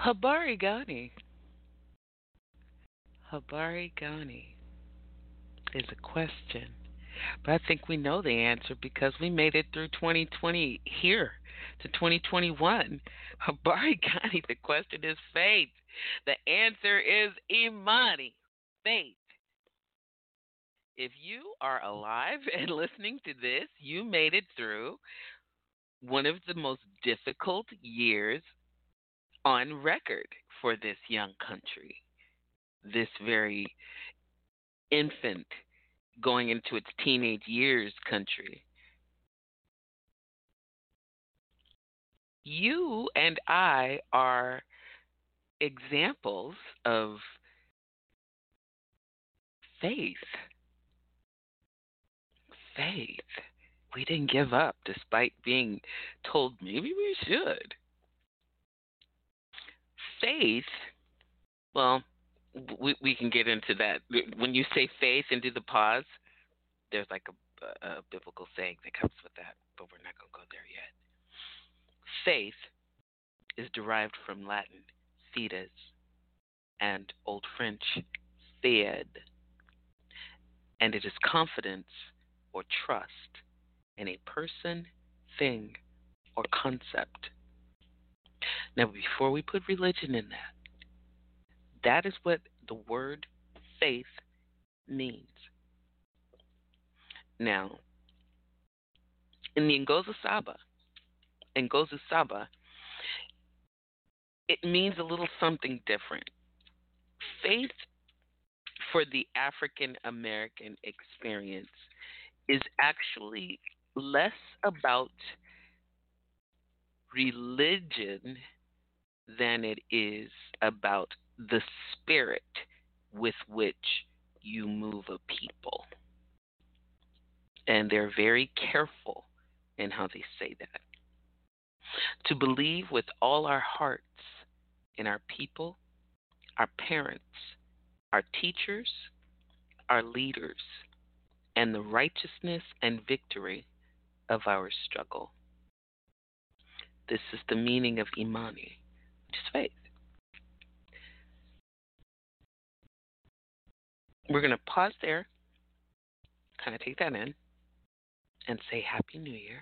Habari Gani. Habari Gani is a question. But I think we know the answer because we made it through 2020 here to 2021. Habari Gani, the question is faith. The answer is Imani, faith. If you are alive and listening to this, you made it through one of the most difficult years on record for this young country, this very infant going into its teenage years country. You and I are examples of faith. Faith. We didn't give up despite being told maybe we should. Faith, well, we can get into that. When you say faith and do the pause, there's like a biblical saying that comes with that, but we're not going to go there yet. Faith is derived from Latin fides and Old French fide, and it is confidence or trust in a person, thing, or concept. Now, before we put religion in that, that is what the word faith means. Now, in the Ngozi Saba, it means a little something different. Faith for the African American experience is actually less about religion than it is about the spirit with which you move a people. And they're very careful in how they say that. To believe with all our hearts in our people, our parents, our teachers, our leaders, and the righteousness and victory of our struggle. This is the meaning of Imani, which is faith. We're going to pause there, kind of take that in, and say Happy New Year.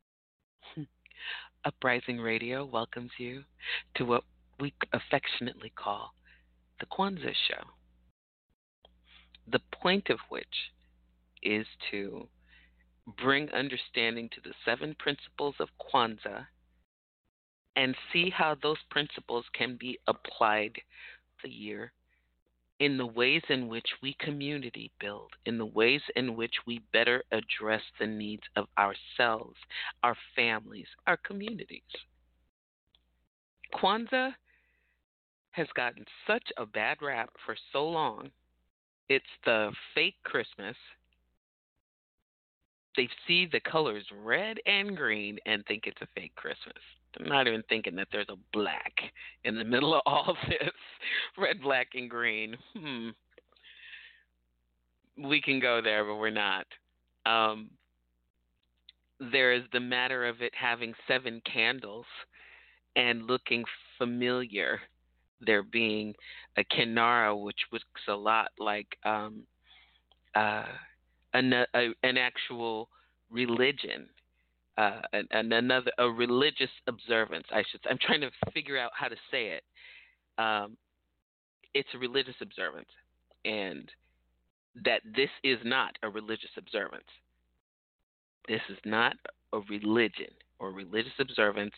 Uprising Radio welcomes you to what we affectionately call the Kwanzaa Show, the point of which is to bring understanding to the 7 principles of Kwanzaa and see how those principles can be applied the year in the ways in which we community build, in the ways in which we better address the needs of ourselves, our families, our communities. Kwanzaa has gotten such a bad rap for so long. It's the fake Christmas. They see the colors red and green and think it's a fake Christmas. They're not even thinking that there's a black in the middle of all this. Red, black, and green. We can go there, but we're not. There is the matter of it having 7 candles and looking familiar. There being a kinara, which looks a lot like an actual religion, another a religious observance. I'm trying to figure out how to say it. It's a religious observance, and that this is not a religious observance. This is not a religion or religious observance.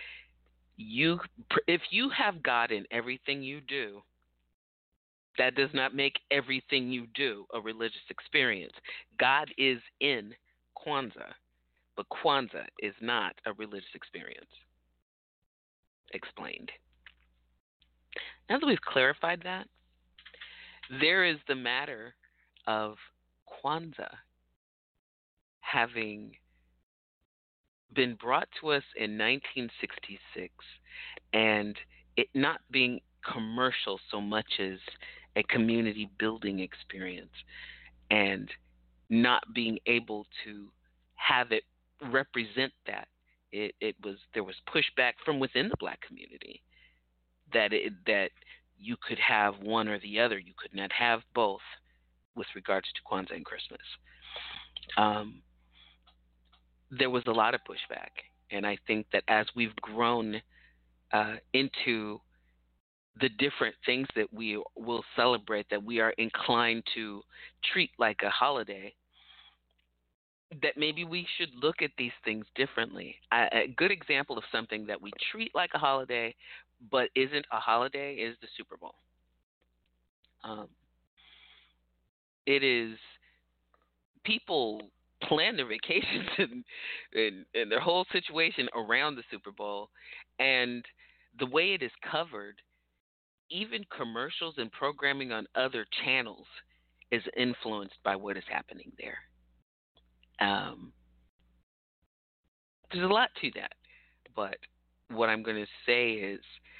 If you have God in everything you do, that does not make everything you do a religious experience. God is in Kwanzaa, but Kwanzaa is not a religious experience. Explained. Now that we've clarified that, there is the matter of Kwanzaa having been brought to us in 1966 and it not being commercial so much as a community building experience, and not being able to have it represent that. There was pushback from within the Black community. that you could have one or the other. You could not have both with regards to Kwanzaa and Christmas. Um, there was a lot of pushback, and I think that as we've grown into the different things that we will celebrate, that we are inclined to treat like a holiday, that maybe we should look at these things differently. A good example of something that we treat like a holiday but isn't a holiday is the Super Bowl. Um, it is people plan their vacations and their whole situation around the Super Bowl, and the way it is covered, even commercials and programming on other channels is influenced by what is happening there. Um, there's a lot to that, but what I'm going to say is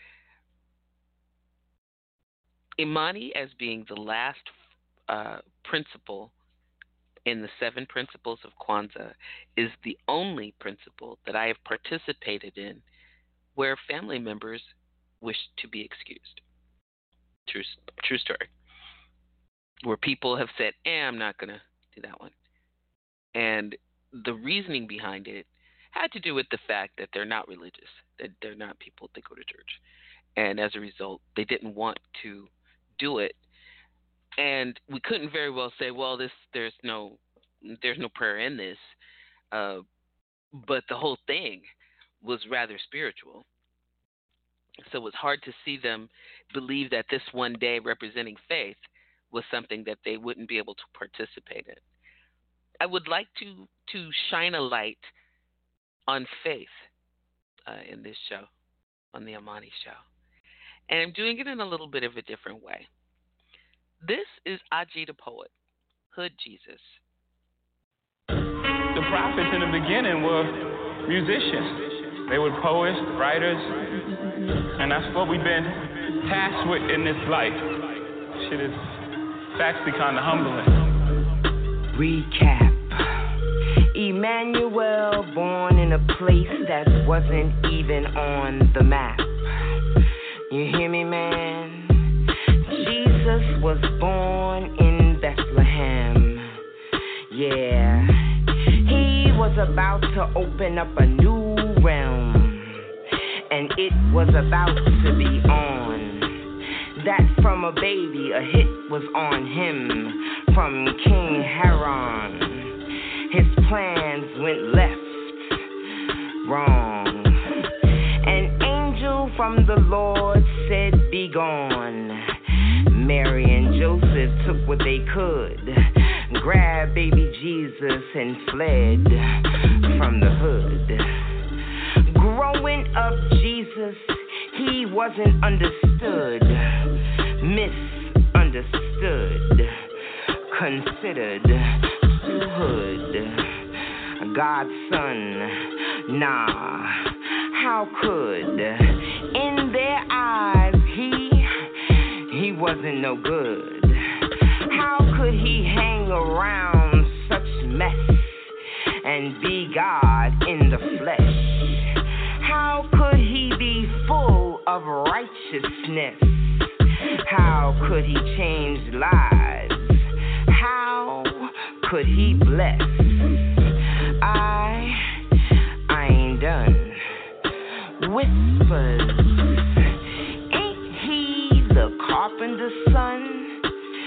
Imani, as being the last principle in the 7 principles of Kwanzaa, is the only principle that I have participated in where family members wish to be excused. True story. Where people have said, I'm not going to do that one. And the reasoning behind it had to do with the fact that they're not religious, that they're not people that go to church. And as a result, they didn't want to do it. And we couldn't very well say, well, there's no prayer in this. But the whole thing was rather spiritual. So it was hard to see them believe that this one day representing faith was something that they wouldn't be able to participate in. I would like to shine a light on faith in this show, on the Imani Show. And I'm doing it in a little bit of a different way. This is Aji the Poet, Hood Jesus. The prophets in the beginning were musicians. They were poets, writers, and that's what we've been tasked with in this life. Shit is actually kind of humbling. Recap. Emmanuel, born in a place that wasn't even on the map. You hear me, man? Jesus was born in Bethlehem. Yeah. He was about to open up a new realm, and it was about to be on. That from a baby, a hit was on him from King Haran. His plans went left, wrong. An angel from the Lord said, be gone. Mary and Joseph took what they could, grabbed baby Jesus and fled from the hood. Growing up, Jesus, he wasn't understood, misunderstood, considered too hood. God's son, nah, how could? In their eyes, he wasn't no good. How could he hang around such mess and be God in the flesh? How could he be full of righteousness? How could he change lives? How could he bless? I ain't done. Whispers, ain't he the carpenter's son?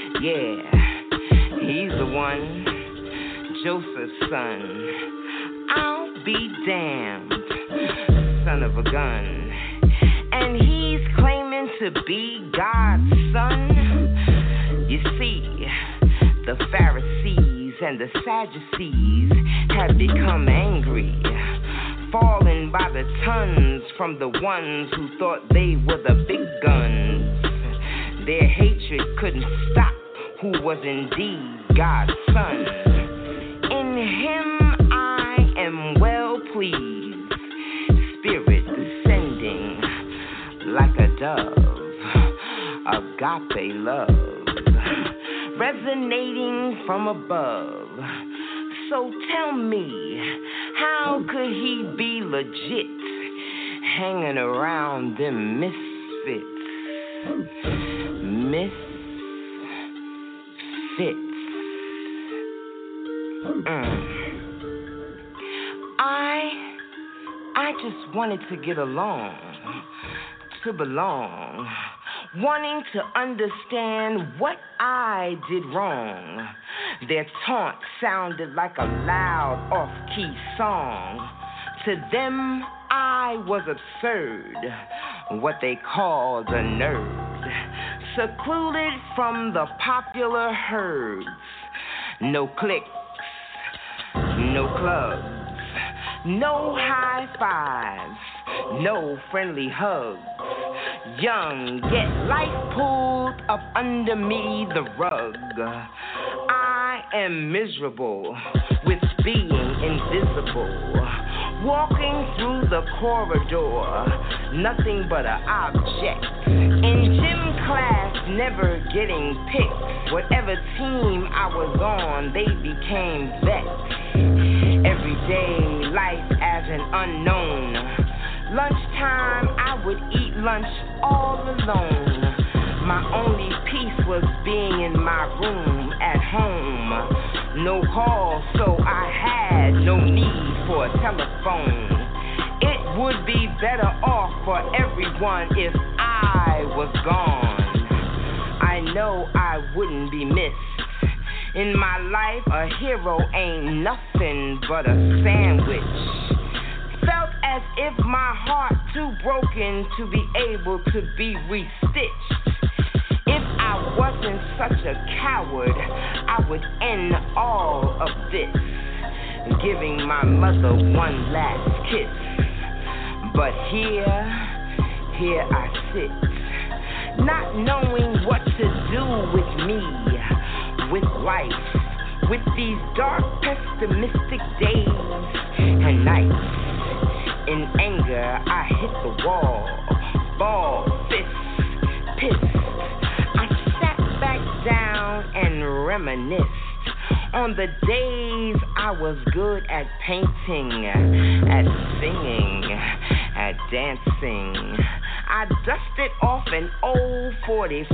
Yeah, he's the one, Joseph's son. I'll be damned, son of a gun. And he's claiming to be God's son. You see, the Pharisees and the Sadducees had become angry, falling by the tons from the ones who thought they were the big guns. Their hatred couldn't stop who was indeed God's son. In him I am well pleased, spirit descending like a dove, agape love, resonating from above. So tell me, how could he be legit, hanging around them misfits? I just wanted to get along, to belong, wanting to understand what I did wrong. Their taunt sounded like a loud, off-key song. To them, I was absurd, what they called a nerd, secluded from the popular herds. No cliques, no clubs, no high fives, no friendly hugs. Young, yet life pulled up under me the rug. I am miserable with being invisible. Walking through the corridor, nothing but an object. In gym class, never getting picked. Whatever team I was on, they became vets. Everyday life as an unknown. Lunchtime, I would eat lunch all alone. My only peace was being in my room at home. No call, so I had no need for a telephone. It would be better off for everyone if I was gone. I know I wouldn't be missed. In my life, a hero ain't nothing but a sandwich. Felt as if my heart too broken to be able to be restitched. If I wasn't such a coward, I would end all of this, giving my mother one last kiss. But here I sit, not knowing what to do with me, with life, with these dark, pessimistic days and nights. In anger, I hit the wall, ball, fist, pissed. I sat back down and reminisced on the days I was good at painting, at singing, at dancing. I dusted off an old 45.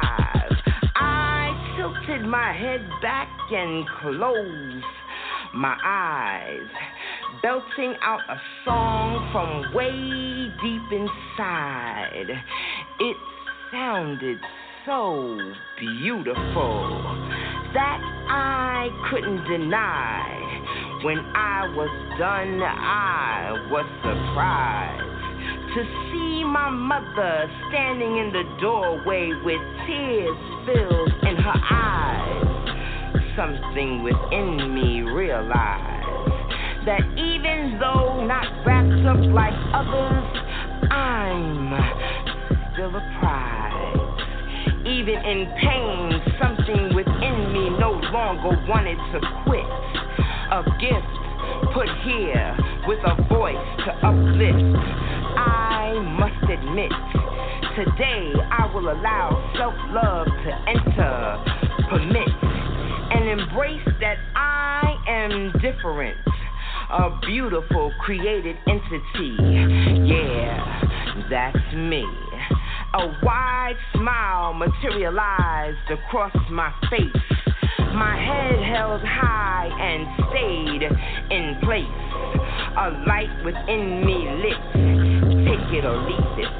I tilted my head back and closed my eyes, belting out a song from way deep inside. It sounded so beautiful that I couldn't deny. When I was done, I was surprised to see my mother standing in the doorway with tears filled in her eyes. Something within me realized that even though not wrapped up like others, I'm still a prize. Even in pain, something within me no longer wanted to quit. A gift put here with a voice to uplift. I must admit, today I will allow self-love to enter, permit, and embrace that I am different. A beautiful created entity. Yeah, that's me. A wide smile materialized across my face. My head held high and stayed in place. A light within me lit. Take it or leave it.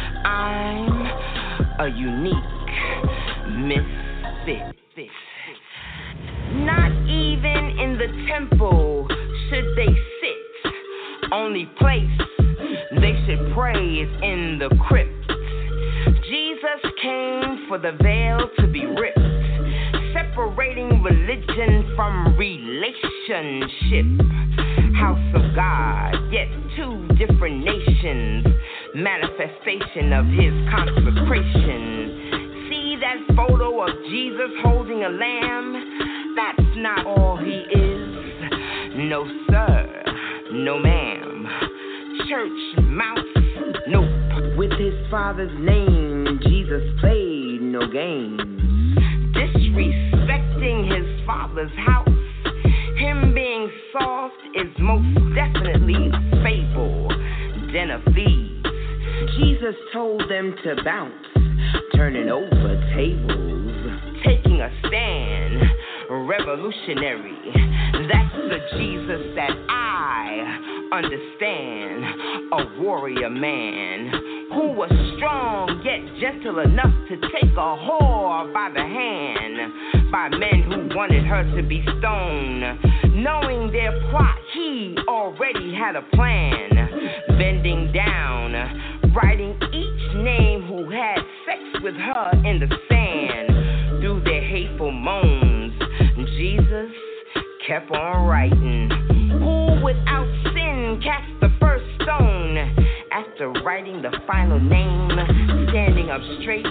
I'm a unique misfit. Not even in the temple should they sit. Only place they should pray is in the crypt. Jesus came for the veil to be ripped, separating religion from relationship. House of God, yet two different nations, manifestation of his consecration. See that photo of Jesus holding a lamb? That's not all he is. No sir, no ma'am. Church mouse, nope. With his father's name, Jesus played no games. Disrespecting his father's house, him being soft is most definitely a fable. Den of thieves. Jesus Jesus told them to bounce, turning over tables, taking a stand, revolutionary. That's the Jesus that I understand, a warrior man who was strong yet gentle enough to take a whore by the hand, by men who wanted her to be stoned. Knowing their plot, he already had a plan, bending down, writing each name who had sex with her in the sand. Through their hateful moans, Jesus kept on writing. Who without sin cast the first stone? After writing the final name, standing up straight,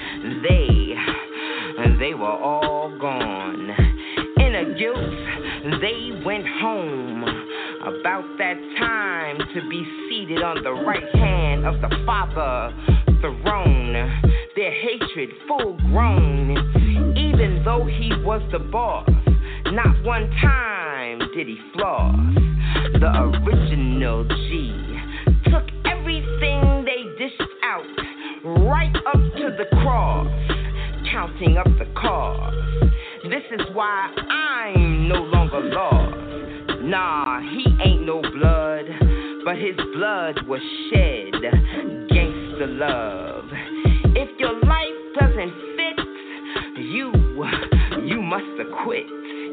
they were all gone. In a guilt, they went home. About that time to be seated on the right hand of the Father throne. Their hatred full grown, even though he was the boss. Not one time did he floss. The original G took everything they dished out, right up to the cross, counting up the cost. This is why I'm no longer lost. Nah, he ain't no blood, but his blood was shed. Gangsta love. If your life doesn't fit, you must have quit.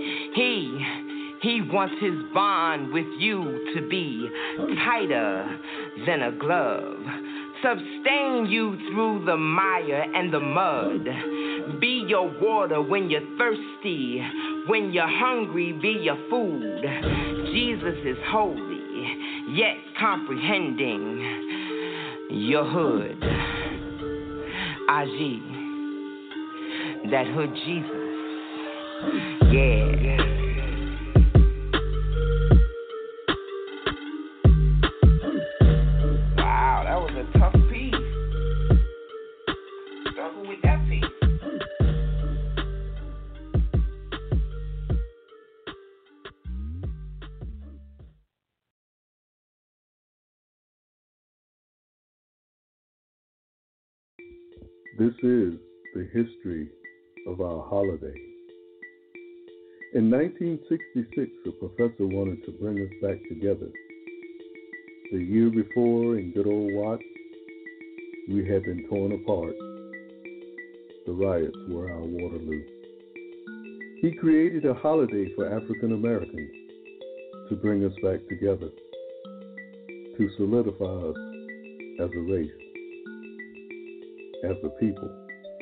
He wants his bond with you to be tighter than a glove. Sustain you through the mire and the mud. Be your water when you're thirsty. When you're hungry, be your food. Jesus is holy, yet comprehending your hood. Aji, that hood Jesus. Yeah. This is the history of our holiday. In 1966, a professor wanted to bring us back together. The year before, in good old Watts, we had been torn apart. The riots were our Waterloo. He created a holiday for African Americans to bring us back together, to solidify us as a race, as a people.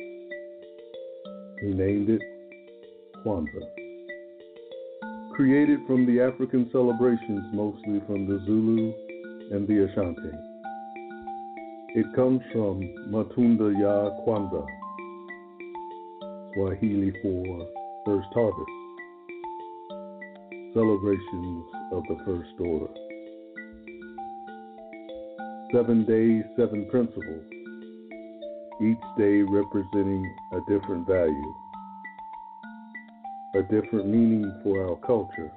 He named it Kwanzaa. Created from the African celebrations, mostly from the Zulu and the Ashanti. It comes from Matunda ya Kwanzaa, Swahili for first harvest, celebrations of the first order. 7 days, 7 principles, each day representing a different value, a different meaning for our culture,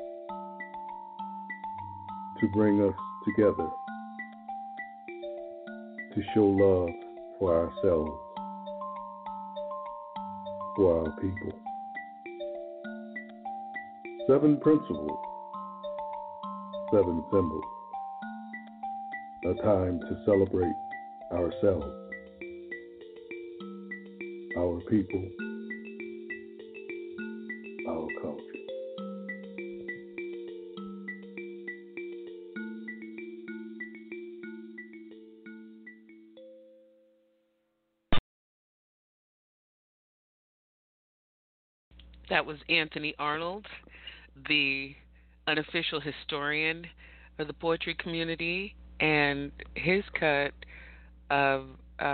to bring us together, to show love for ourselves, for our people. 7 principles, 7 symbols, a time to celebrate ourselves, our people, our culture. That was Anthony Arnold, the unofficial historian of the poetry community, and his cut of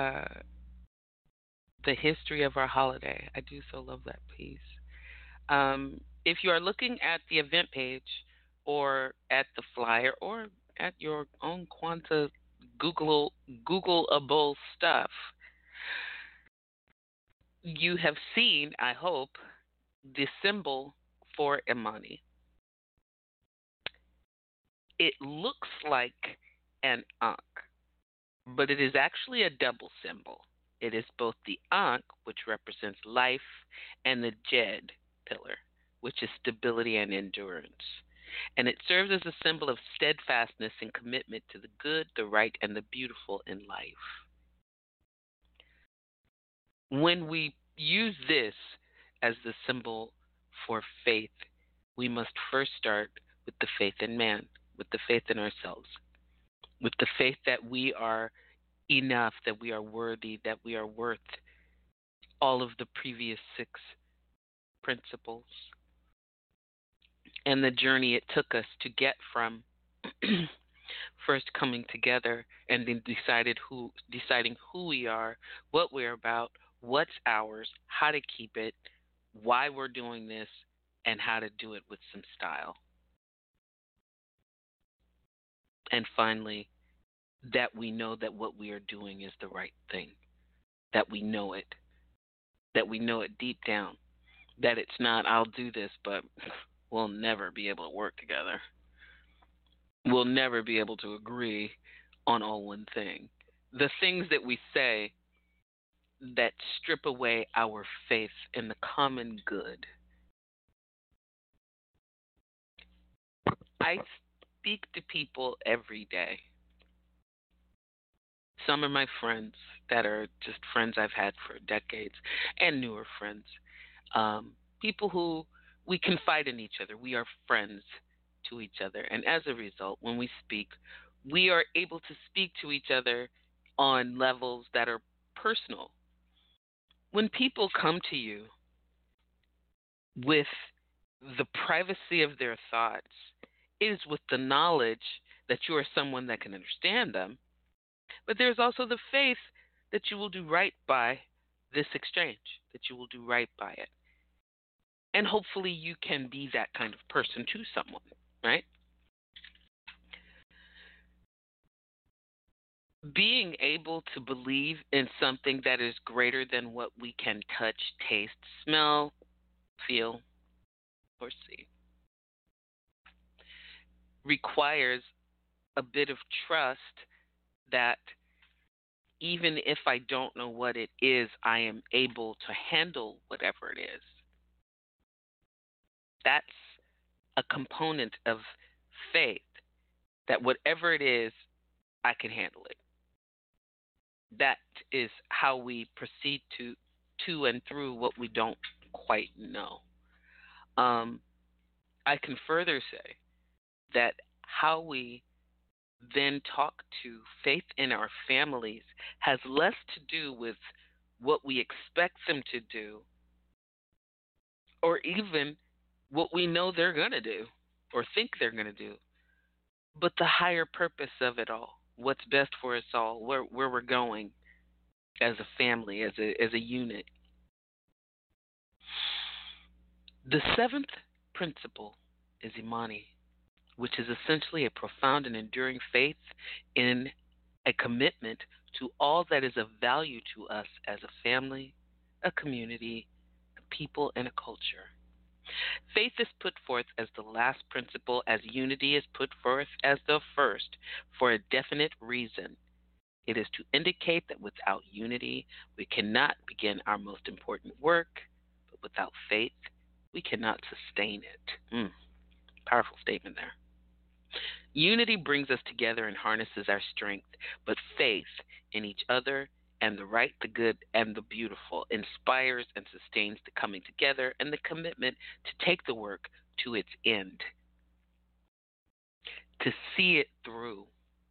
the history of our holiday. I do so love that piece. If you are looking at the event page or at the flyer or at your own Kwanzaa Googleable stuff, you have seen, I hope, the symbol for Imani. It looks like an ankh, but it is actually a double symbol. It is both the Ankh, which represents life, and the Jed pillar, which is stability and endurance. And it serves as a symbol of steadfastness and commitment to the good, the right, and the beautiful in life. When we use this as the symbol for faith, we must first start with the faith in man, with the faith in ourselves, with the faith that we are enough, that we are worthy, that we are worth all of the previous 6 principles, and the journey it took us to get from first coming together and then deciding who we are, what we're about, what's ours, how to keep it, why we're doing this, and how to do it with some style. And finally, that we know that what we are doing is the right thing, that we know it deep down, that it's not, I'll do this, but we'll never be able to work together. We'll never be able to agree on all one thing. The things that we say that strip away our faith in the common good. I speak to people every day. Some are my friends that are just friends I've had for decades, and newer friends. People who we confide in each other. We are friends to each other. And as a result, when we speak, we are able to speak to each other on levels that are personal. When people come to you with the privacy of their thoughts, it is with the knowledge that you are someone that can understand them, but there's also the faith that you will do right by this exchange, that you will do right by it. And hopefully you can be that kind of person to someone, right? Being able to believe in something that is greater than what we can touch, taste, smell, feel, or see requires a bit of trust that even if I don't know what it is, I am able to handle whatever it is. That's a component of faith, that whatever it is, I can handle it. That is how we proceed to and through what we don't quite know. I can further say that how we then talk to faith in our families has less to do with what we expect them to do or even what we know they're going to do or think they're going to do, but the higher purpose of it all, what's best for us all, where we're going as a family, as a unit. The 7th principle is Imani, which is essentially a profound and enduring faith in a commitment to all that is of value to us as a family, a community, a people, and a culture. Faith is put forth as the last principle, as unity is put forth as the first, for a definite reason. It is to indicate that without unity, we cannot begin our most important work, but without faith, we cannot sustain it. Powerful statement there. Unity brings us together and harnesses our strength, but faith in each other and the right, the good, and the beautiful inspires and sustains the coming together and the commitment to take the work to its end, to see it through.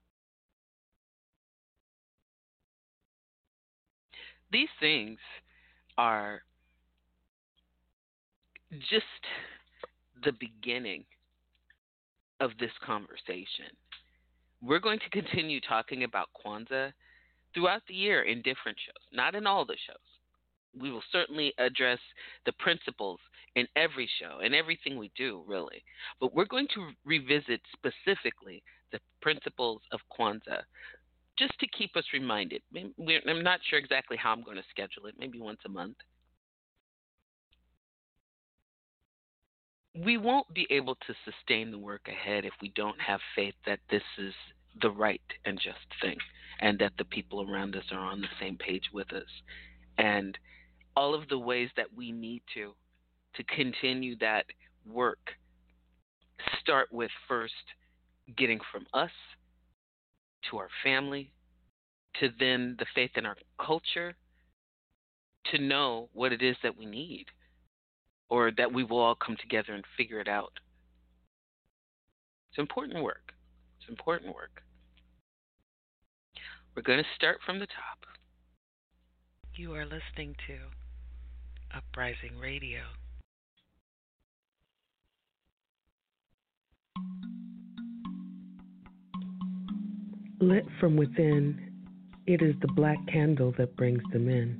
These things are just the beginning of this conversation. We're going to continue talking about Kwanzaa throughout the year in different shows, not in all the shows. We will certainly address the principles in every show and everything we do, really. But we're going to revisit specifically the principles of Kwanzaa just to keep us reminded. I'm not sure exactly how I'm going to schedule it, maybe once a month. We won't be able to sustain the work ahead if we don't have faith that this is the right and just thing. and that the people around us are on the same page with us. And all of the ways that we need to continue that work start with first getting from us to our family to then the faith in our culture to know what it is that we need or that we will all come together and figure it out. It's important work. It's important work. We're going to start from the top. You are listening to Uprising Radio. Lit from within, it is the black candle that brings them in.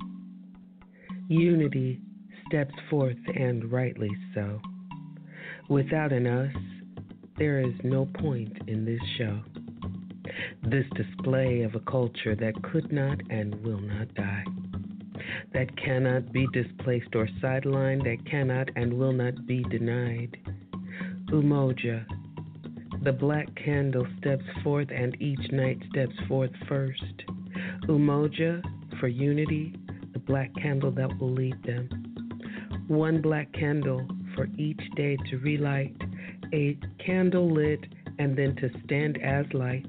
Unity steps forth, and rightly so. Without an us, there is no point in this show. This display of a culture that could not and will not die, that cannot be displaced or sidelined, that cannot and will not be denied. Umoja, the black candle steps forth and each night steps forth first. Umoja, for unity, the black candle that will lead them. One black candle for each day to relight, a candle lit and then to stand as light.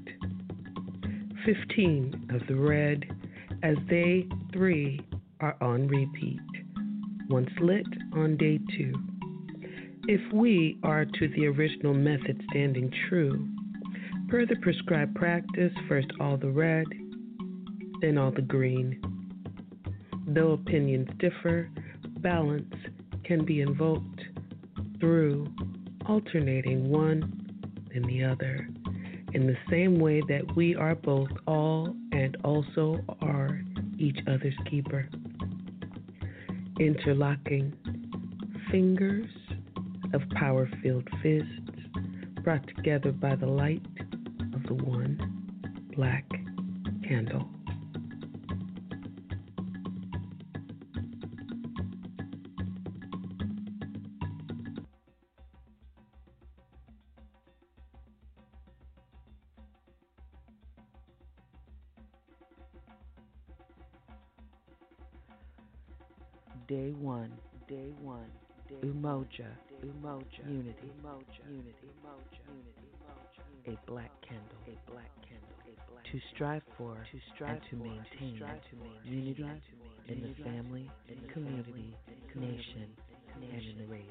15 of the red, as they three are on repeat, once lit on day 2. If we are to the original method standing true, per the prescribed practice, first all the red, then all the green. Though opinions differ, balance can be invoked through alternating one and the other, in the same way that we are both all and also are each other's keeper. Interlocking fingers of power-filled fists brought together by the light of the one black candle. Day one, Umoja, unity, a black candle, to strive for and to maintain unity in the family, community, nation, and in the race.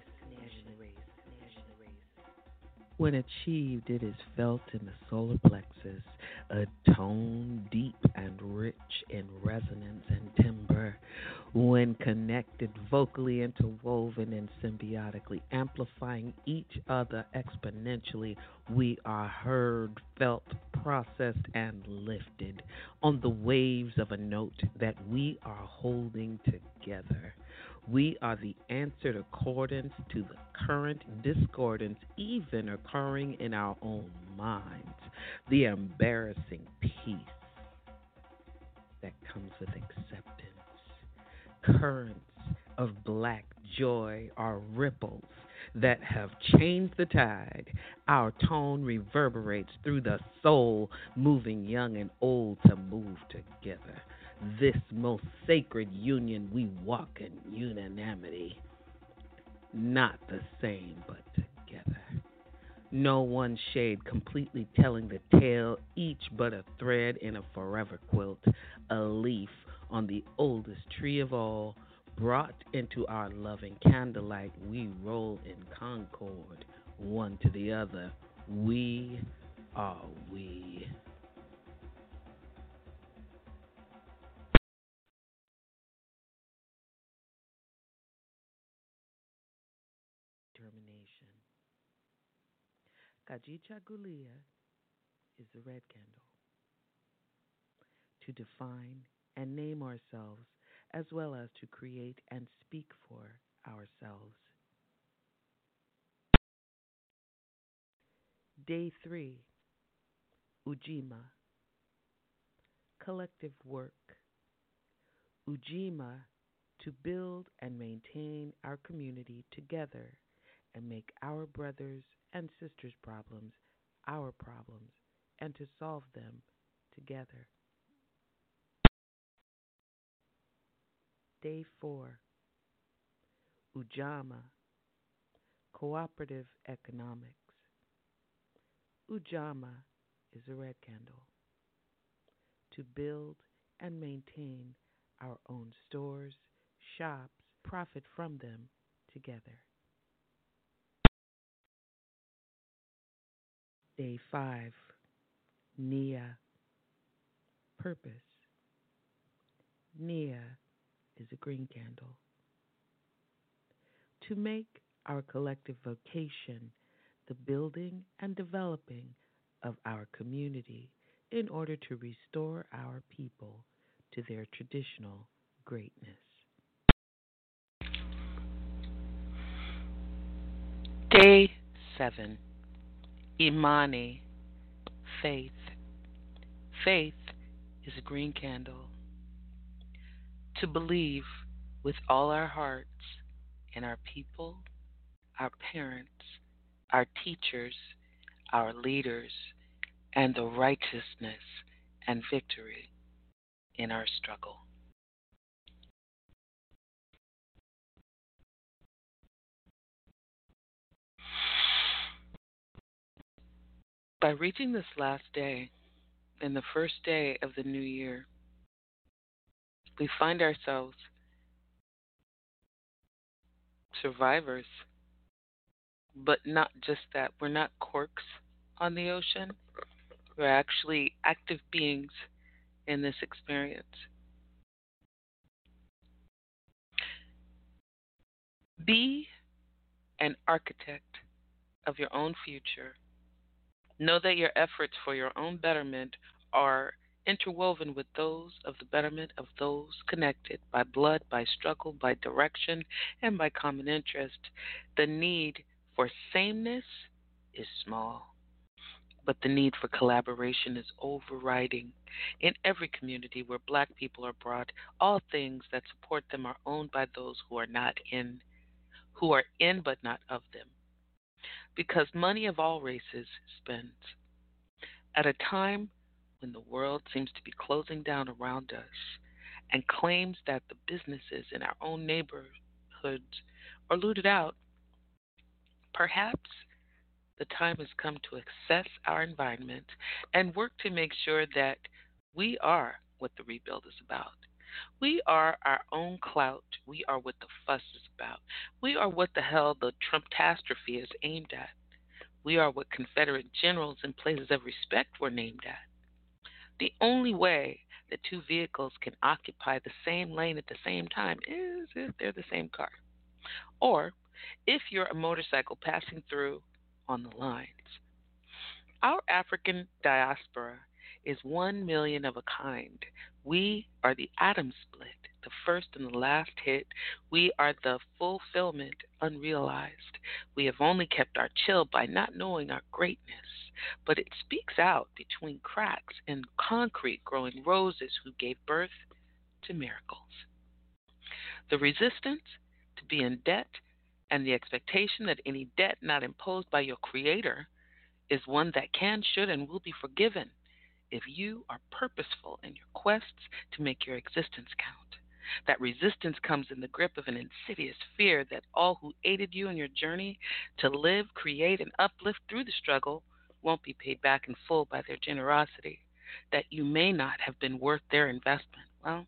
When achieved, it is felt in the solar plexus, a tone deep and rich in resonance and timbre. When connected, vocally interwoven and symbiotically amplifying each other exponentially, we are heard, felt, processed, and lifted on the waves of a note that we are holding together. We are the answered accordance to the current discordance even occurring in our own minds, the embarrassing peace that comes with acceptance. Currents of black joy are ripples that have changed the tide. Our tone reverberates through the soul, moving young and old to move together. This most sacred union we walk in unanimity, not the same but together. No one shade completely telling the tale, each but a thread in a forever quilt, a leaf on the oldest tree of all, brought into our loving candlelight. We roll in concord, one to the other. We are we. Determination. Kajichagulia is the red candle. To define and name ourselves, as well as to create and speak for ourselves. Day 3, Ujima, collective work. Ujima, to build and maintain our community together and make our brothers and sisters' problems our problems and to solve them together. Day 4, Ujamaa, Cooperative Economics. Ujamaa is a red candle. To build and maintain our own stores, shops, profit from them together. Day 5, Nia, Purpose. Nia is a green candle. To make our collective vocation the building and developing of our community in order to restore our people to their traditional greatness. Day 7, Imani, Faith. Faith is a green candle. To believe with all our hearts in our people, our parents, our teachers, our leaders, and the righteousness and victory in our struggle. By reaching this last day and the first day of the new year, we find ourselves survivors, but not just that. We're not corks on the ocean. We're actually active beings in this experience. Be an architect of your own future. Know that your efforts for your own betterment are interwoven with those of the betterment of those connected by blood, by struggle, by direction, and by common interest. The need for sameness is small, but the need for collaboration is overriding. In every community where Black people are brought, all things that support them are owned by those who are in but not of them. Because money of all races spends. At a time when the world seems to be closing down around us and claims that the businesses in our own neighborhoods are looted out, perhaps the time has come to assess our environment and work to make sure that we are what the rebuild is about. We are our own clout. We are what the fuss is about. We are what the hell the Trumptastrophe is aimed at. We are what Confederate generals in places of respect were named at. The only way that two vehicles can occupy the same lane at the same time is if they're the same car, or if you're a motorcycle passing through on the lines. Our African diaspora is 1 million of a kind. We are the atom split, the first and the last hit. We are the fulfillment unrealized. We have only kept our chill by not knowing our greatness, but it speaks out between cracks in concrete, growing roses who gave birth to miracles. The resistance to be in debt and the expectation that any debt not imposed by your Creator is one that can, should, and will be forgiven if you are purposeful in your quests to make your existence count. That resistance comes in the grip of an insidious fear that all who aided you in your journey to live, create, and uplift through the struggle won't be paid back in full by their generosity, that you may not have been worth their investment. Well,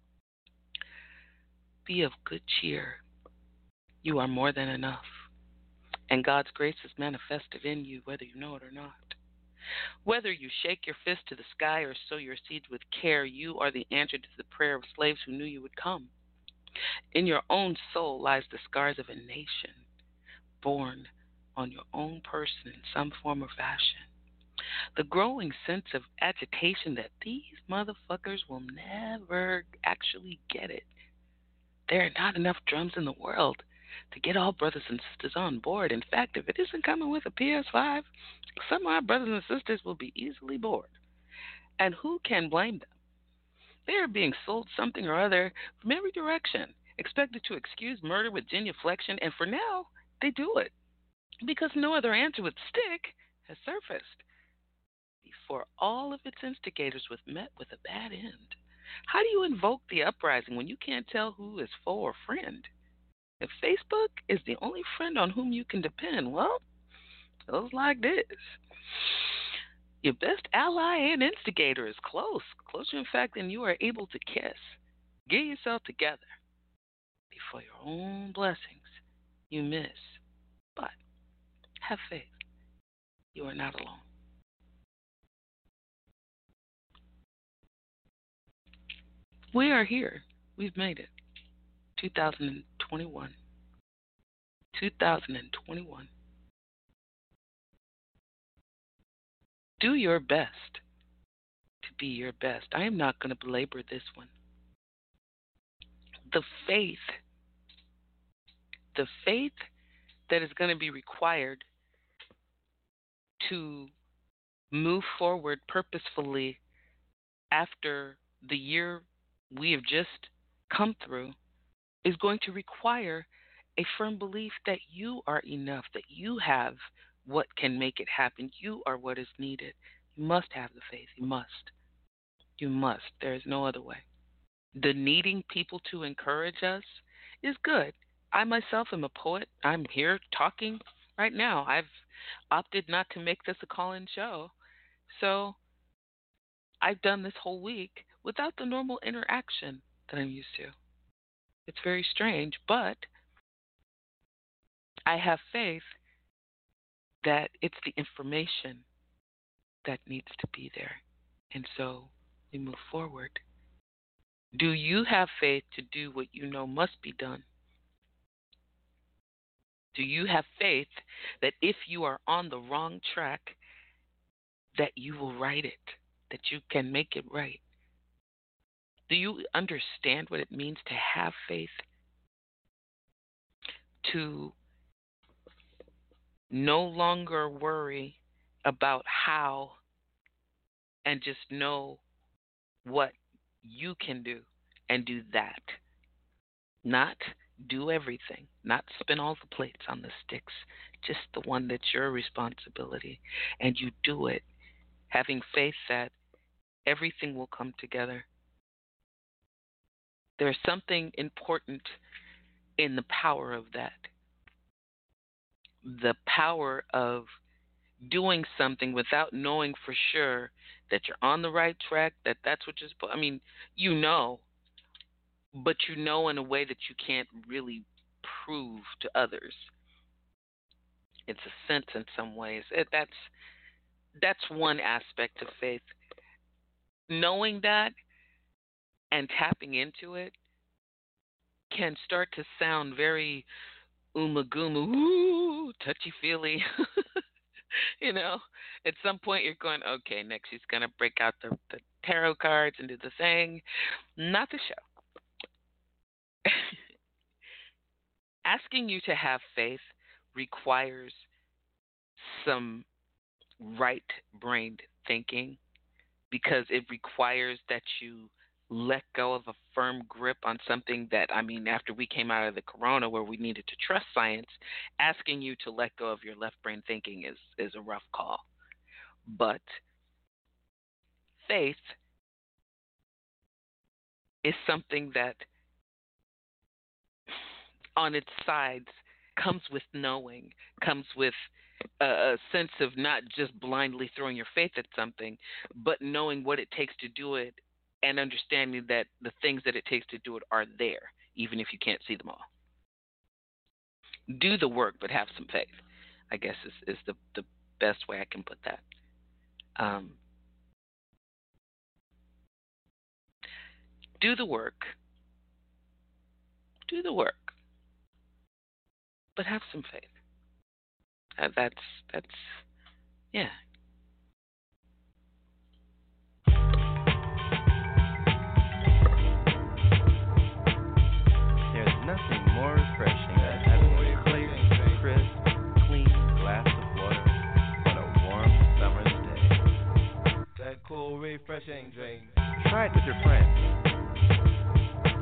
be of good cheer. You are more than enough, and God's grace is manifested in you whether you know it or not. Whether you shake your fist to the sky or sow your seeds with care, you are the answer to the prayer of slaves who knew you would come. In your own soul lies the scars of a nation, born on your own person in some form or fashion. The growing sense of agitation that these motherfuckers will never actually get it. There are not enough drums in the world to get all brothers and sisters on board. In fact, if it isn't coming with a PS5, some of our brothers and sisters will be easily bored. And who can blame them? They are being sold something or other from every direction, expected to excuse murder with genuflection, and for now, they do it because no other answer would stick has surfaced before all of its instigators was met with a bad end. How do you invoke the uprising when you can't tell who is foe or friend? If Facebook is the only friend on whom you can depend, well, it goes like this. Your best ally and instigator is closer in fact than you are able to kiss. Get yourself together before your own blessings you miss. But have faith. You are not alone. We are here. We've made it. 2021. 2021. Do your best to be your best. I am not going to belabor this one. The faith that is going to be required to move forward purposefully after the year we have just come through is going to require a firm belief that you are enough, that you have what can make it happen. You are what is needed. You must have the faith. You must. You must. There is no other way. The needing people to encourage us is good. I myself am a poet. I'm here talking right now. I've opted not to make this a call-in show. So I've done this whole week without the normal interaction that I'm used to. It's very strange, but I have faith that it's the information that needs to be there. And so we move forward. Do you have faith to do what you know must be done? Do you have faith that if you are on the wrong track, that you will right it, that you can make it right? Do you understand what it means to have faith? To no longer worry about how and just know what you can do and do that. Not do everything, not spin all the plates on the sticks, just the one that's your responsibility. And you do it having faith that everything will come together. There's something important in the power of that. The power of doing something without knowing for sure that you're on the right track, that that's what you're supposed. I mean, you know, but you know in a way that you can't really prove to others. It's a sense in some ways. That's one aspect of faith. Knowing that and tapping into it can start to sound very ooh, touchy-feely. You know, at some point you're going, okay, next she's going to break out the tarot cards and do the thing. Not the show. Asking you to have faith requires some right-brained thinking because it requires that you let go of a firm grip on something that, I mean, after we came out of the corona where we needed to trust science, asking you to let go of your left brain thinking is a rough call. But faith is something that on its sides comes with knowing, comes with a sense of not just blindly throwing your faith at something, but knowing what it takes to do it and understanding that the things that it takes to do it are there, even if you can't see them all. Do the work, but have some faith, I guess is the best way I can put that. Do the work, but have some faith. That's yeah. There's nothing more refreshing than having a clear, crisp, clean glass of water on a warm summer's day. That cool, refreshing drink. Try it with your friends.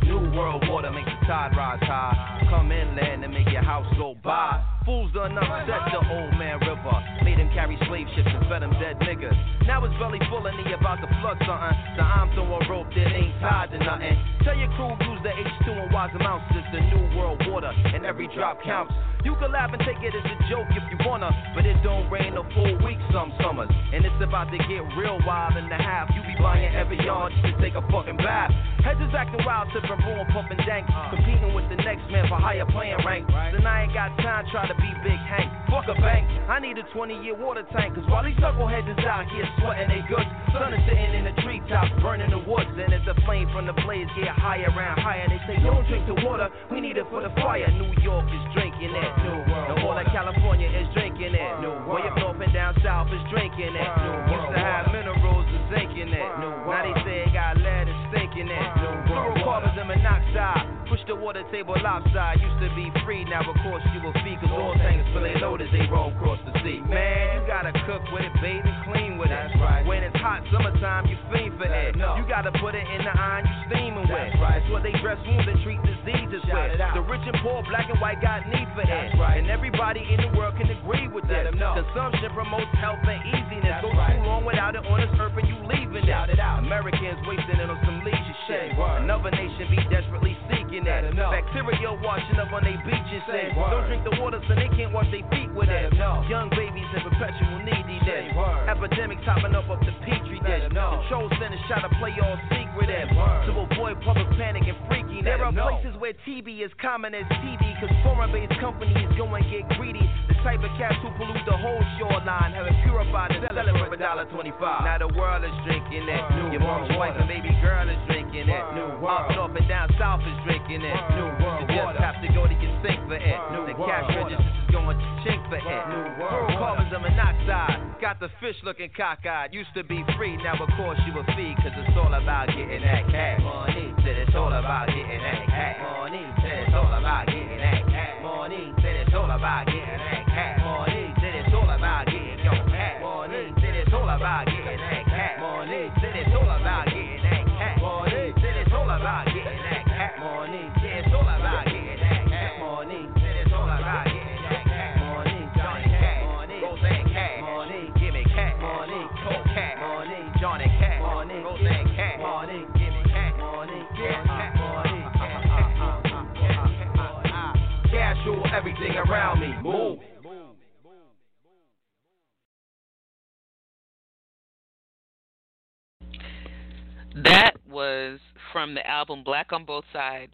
New world water make the tide rise high. Come inland and make your house go by. Fools done upset the old man river. Made him carry slave ships and fed him dead niggas. Now his belly full and he about to flood something. So I'm throwing rope that ain't tied to nothing. Tell your crew use the H2 and wise amounts. It's the new world water and every drop counts. You can laugh and take it as a joke if you wanna, but it don't rain a full week some summers. And it's about to get real wild in the half. You be buying every yard just to take a fucking bath. Heads is acting wild, sipping room, pumping dank. Competing with the next man for higher playing rank. Then I ain't got time try to be Big Hank. Fuck a bank, I need a 20-year water tank. Cause while these knuckleheads is out here sweating they goods, sun is sitting in the treetops, burning the woods. And as the flame from the blaze get higher and higher, they say don't drink the water, we need it for the fire. New York is drinking it. The whole of California is drinking it. Way up north and down south is drinking it. Used to have minerals and zinc in it. Now they say it got lead and stink in it. Fluorocarbons and monoxide. Push the water table lopside. Used to be free, now of course you will feed. Cause all tankers fill they load as they roll across the sea. Man, you gotta cook with it, bathe and clean with it. When it's hot summertime, you fiend for it. You gotta put it in the iron you steaming with. That's what they dress wounds and treat diseases with. The rich and poor, black and white got need for it. And everybody in the world can agree with this. Consumption promotes health and easiness. Go too long without it on this earth and you leaving it. Americans wasting it on some leisure shit. Another nation be desperately seeking it. Bacteria washing up on their beaches. Don't drink the water so they can't wash their feet with it. Young babies in perpetual neediness. Epidemics hopping up the petri dish. Control centers try to play all secret to avoid public panic and freakiness. There are places where TB is common as TD. Cause foreign-based companies go and get greedy. The type of cats who pollute the whole shoreline, have it purified and sell it for $1.25. Now the world is drinking it. Your mom's wife and baby girl is drinking it. Up north and down south is drinking it. You just have to go to your sink for it. The cash register is going to chink for it. Fluorocarbons and monoxide. Got the fish looking cockeyed. Used to be free, now of course you will feed. Cause it's all about getting that cash. Money, said it's all about getting that cash. Money, said it's all about getting that cash. Money, said it's all about getting that cash. Money, said it's all about getting your cash. Money, said it's all about getting that cash. Money, said it's all about getting that cash. Money, said it's all about getting that cash. Money, said it's all about getting that cash. Money, said it's all about getting that cash. Money, Johnny Cash. Money, Roseanne Cash. Money, give me cash. Money, cold cash. Money, Johnny Cash. Money, Roseanne Cash. Money, give me cash. Money, cash. Money, cash rule everything around me. Move. That was from the album Black on Both Sides,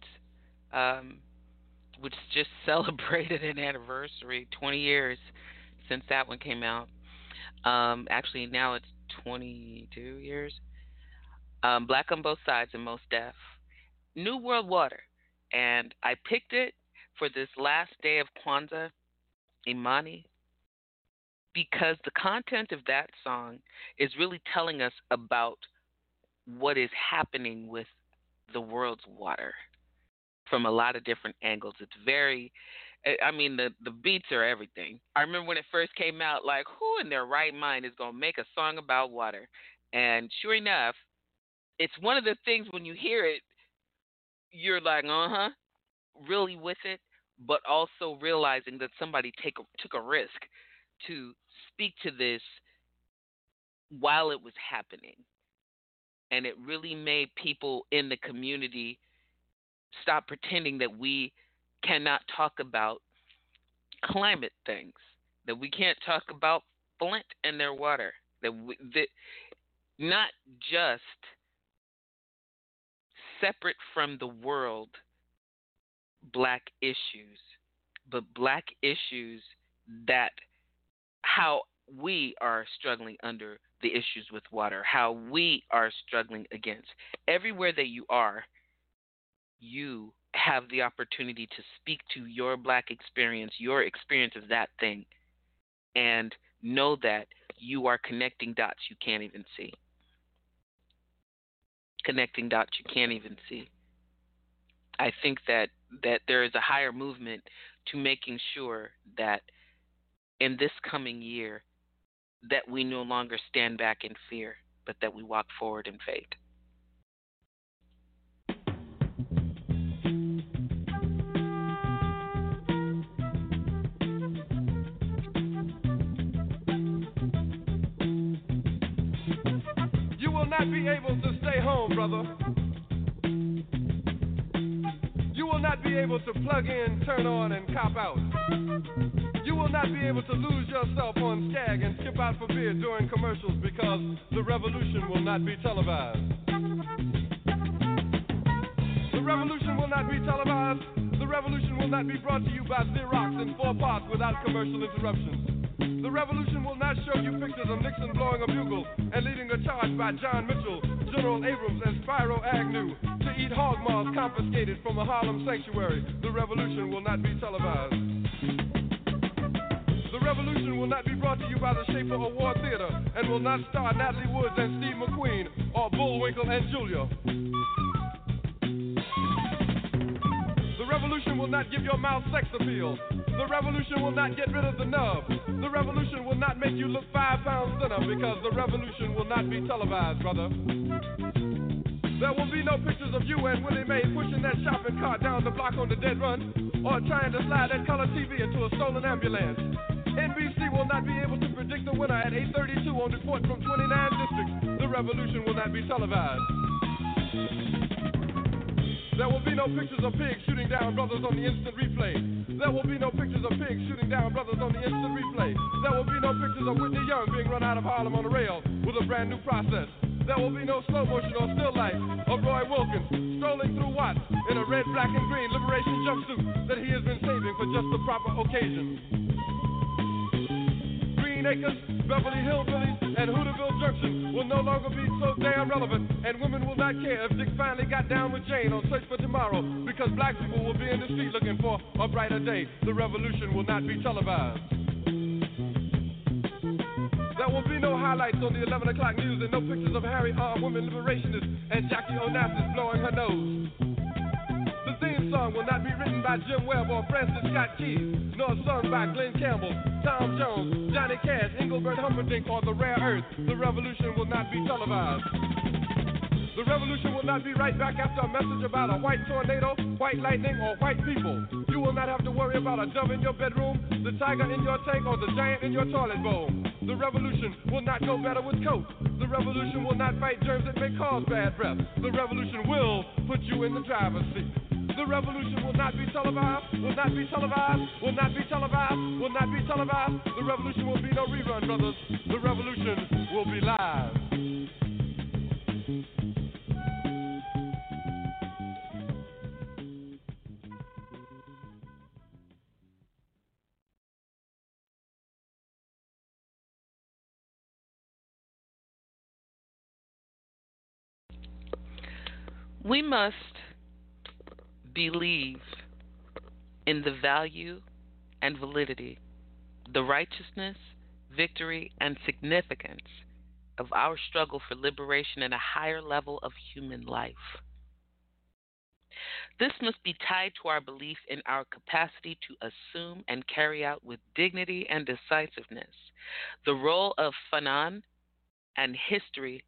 which just celebrated an anniversary, 20 years since that one came out. Actually, now it's 22 years. Black on Both Sides and Mos Def. New World Water. And I picked it for this last day of Kwanzaa, Imani, because the content of that song is really telling us about what is happening with the world's water from a lot of different angles. It's very, I mean, the beats are everything. I remember when it first came out, like, who in their right mind is going to make a song about water? And sure enough, it's one of the things when you hear it, you're like, really with it, but also realizing that somebody took a risk to speak to this while it was happening. And it really made people in the community stop pretending that we cannot talk about climate things, that we can't talk about Flint and their water, that not just separate from the world black issues, but black issues that how we are struggling under the issues with water, how we are struggling against. Everywhere that you are, you have the opportunity to speak to your black experience, your experience of that thing, and know that you are connecting dots you can't even see. Connecting dots you can't even see. I think that there is a higher movement to making sure that in this coming year, that we no longer stand back in fear, but that we walk forward in faith. will not be able to stay home, brother. You will not be able to plug in, turn on, and cop out. You will not be able to lose yourself on Skag and skip out for beer during commercials because the revolution will not be televised. The revolution will not be televised. The revolution will not be brought to you by Xerox in 4 parts without commercial interruptions. The revolution will not show you pictures of Nixon blowing a bugle and leading a charge by John Mitchell, General Abrams, and Spyro Agnew to eat hog maws confiscated from a Harlem sanctuary. The revolution will not be televised. The revolution will not be brought to you by the Schaefer Award Theater and will not star Natalie Woods and Steve McQueen or Bullwinkle and Julia. The revolution will not give your mouth sex appeal. The revolution will not get rid of the nub. The revolution will not make you look 5 pounds thinner because the revolution will not be televised, brother. There will be no pictures of you and Willie Mae pushing that shopping cart down the block on the dead run or trying to slide that color TV into a stolen ambulance. NBC will not be able to predict the winner at 8:32 on report from 29 districts. The revolution will not be televised. There will be no pictures of pigs shooting down brothers on the instant replay. There will be no pictures of pigs shooting down brothers on the instant replay. There will be no pictures of Whitney Young being run out of Harlem on a rail with a brand new process. There will be no slow motion or still life of Roy Wilkins strolling through Watts in a red, black, and green liberation jumpsuit that he has been saving for just the proper occasion. Green Acres, Beverly Hillbillies, and Hooterville Junction will no longer be so damn relevant, and women will not care if Dick finally got down with Jane on Search for Tomorrow, because black people will be in the street looking for a brighter day. The revolution will not be televised. There will be no highlights on the 11 o'clock news and no pictures of Harry armed women liberationists and Jackie Onassis blowing her nose. The theme song will not be written by Jim Webb or Francis Scott Keys, nor sung by Glenn Campbell, Tom Jones, Johnny Cash, Engelbert Humperdinck, or The Rare Earth. The revolution will not be televised. The revolution will not be right back after a message about a white tornado, white lightning, or white people. You will not have to worry about a dove in your bedroom, the tiger in your tank, or the giant in your toilet bowl. The revolution will not go better with Coke. The revolution will not fight germs that may cause bad breath. The revolution will put you in the driver's seat. The revolution will not be televised, will not be televised, will not be televised, will not be televised. The revolution will be no rerun, brothers. The revolution will be live. We must believe in the value and validity, the righteousness, victory, and significance of our struggle for liberation and a higher level of human life. This must be tied to our belief in our capacity to assume and carry out with dignity and decisiveness the role of Fanon and history,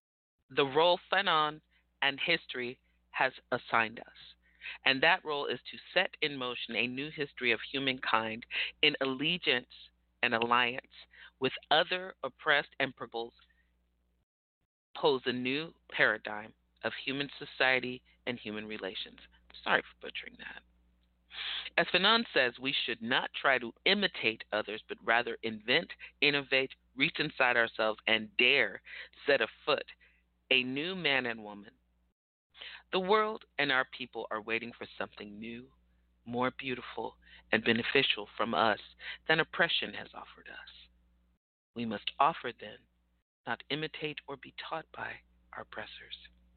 has assigned us. And that role is to set in motion a new history of humankind in allegiance and alliance with other oppressed and peoples, pose a new paradigm of human society and human relations. Sorry for butchering that. As Fanon says, we should not try to imitate others, but rather invent, innovate, reach inside ourselves, and dare set afoot a new man and woman. The world and our people are waiting for something new, more beautiful, and beneficial from us than oppression has offered us. We must offer then, not imitate or be taught by our oppressors.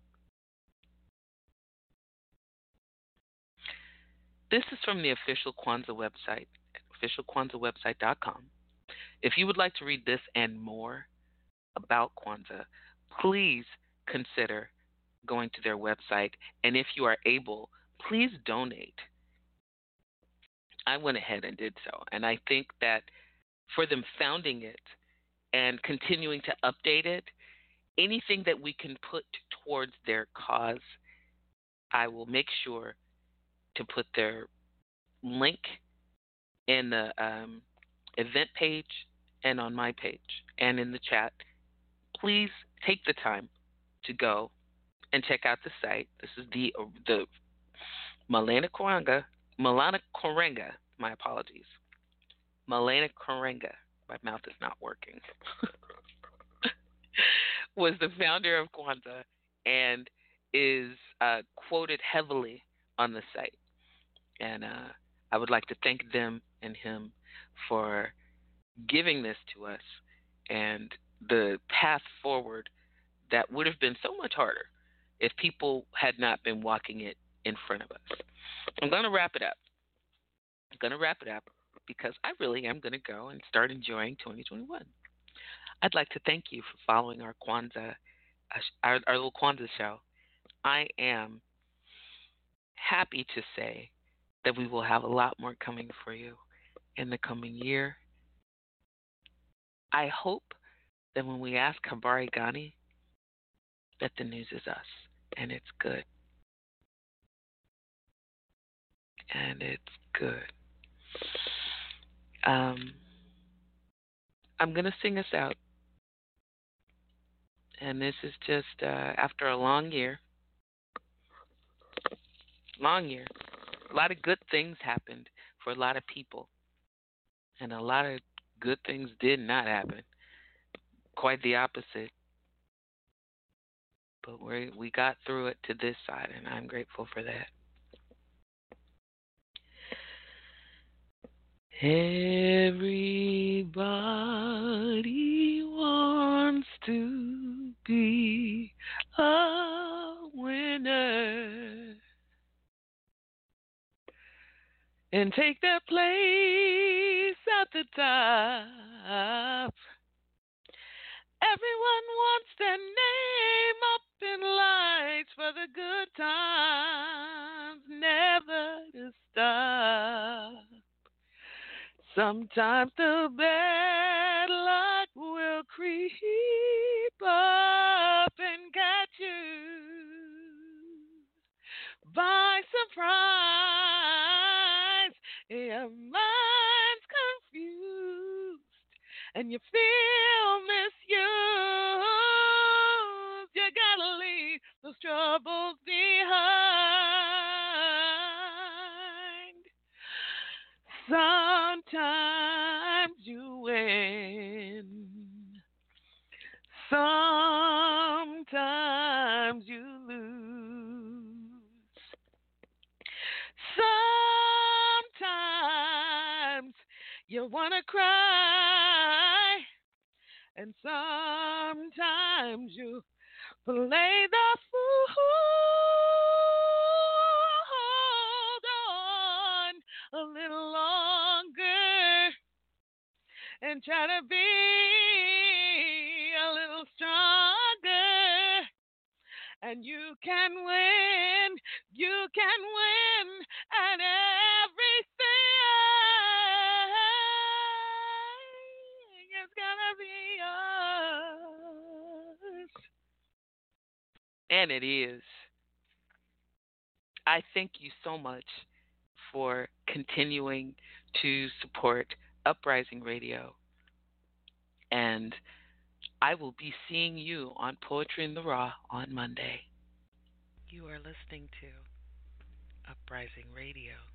This is from the official Kwanzaa website, officialkwanzaawebsite.com. If you would like to read this and more about Kwanzaa, please consider going to their website, and if you are able, please donate. I went ahead and did so, and I think that for them founding it and continuing to update it, anything that we can put towards their cause, I will make sure to put their link in the event page and on my page and in the chat. Please take the time to go and check out the site. This is the Maulana Karenga. My apologies. Maulana Karenga. My mouth is not working. Was the founder of Kwanzaa and is quoted heavily on the site. And I would like to thank them and him for giving this to us and the path forward that would have been so much harder if people had not been walking it in front of us. I'm going to wrap it up. Because I really am going to go and start enjoying 2021. I'd like to thank you for following our Kwanzaa, our little Kwanzaa show. I am happy to say that we will have a lot more coming for you in the coming year. I hope that when we ask Habari Ghani, that the news is us, and it's good. And it's good. I'm going to sing us out. And this is just after a long year. A lot of good things happened for a lot of people. And a lot of good things did not happen. Quite the opposite. But we got through it to this side, and I'm grateful for that. Everybody wants to be a winner and take their place at the top. Everyone wants their name up in lights for the good times never to stop. Sometimes the bad luck will creep up and catch you by surprise. Your mind's confused and you feel misused. You gotta leave those troubles behind. Sometimes you win. Sometimes you lose. Sometimes you want to cry. And sometimes you play the fool. Hold on a little longer and try to be a little stronger. And you can win at everything is gonna be yours. And it is. I thank you so much for continuing to support Uprising Radio. And I will be seeing you on Poetry in the Raw on Monday. You are listening to Uprising Radio.